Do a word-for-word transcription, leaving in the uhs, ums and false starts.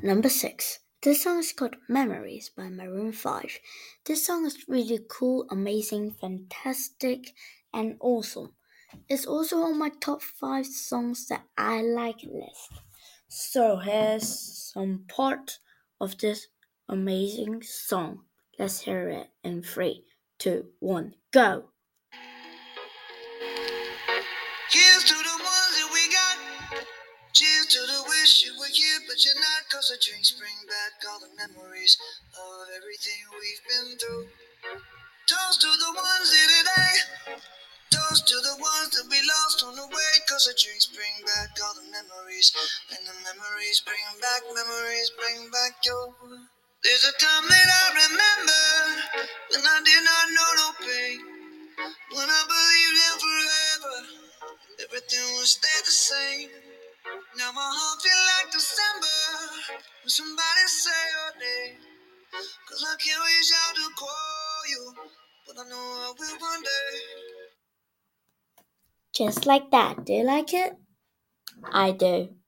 Number six. This song is called Memories by Maroon five. This song is really cool, amazing, fantastic, and awesome. It's also on my top five songs that I like list. So here's some part of this amazing song. Let's hear it in three, two, one, go. Here's to the ones that we got. Cheers to the wish you were here, but you're not. Cause the drinks bring back all the memories of everything we've been through. Toast to the ones here today. Toast to the ones that we lost on the way. Cause the drinks bring back all the memories. And the memories bring back, memories bring back your. There's a time that I remember when I did not know no pain. When I believed in forever, everything would stay the same. Now my heart feel like December when somebody say your name. Cause I can't reach out to call you, but I know I will one day. Just like that. Do you like it? I do.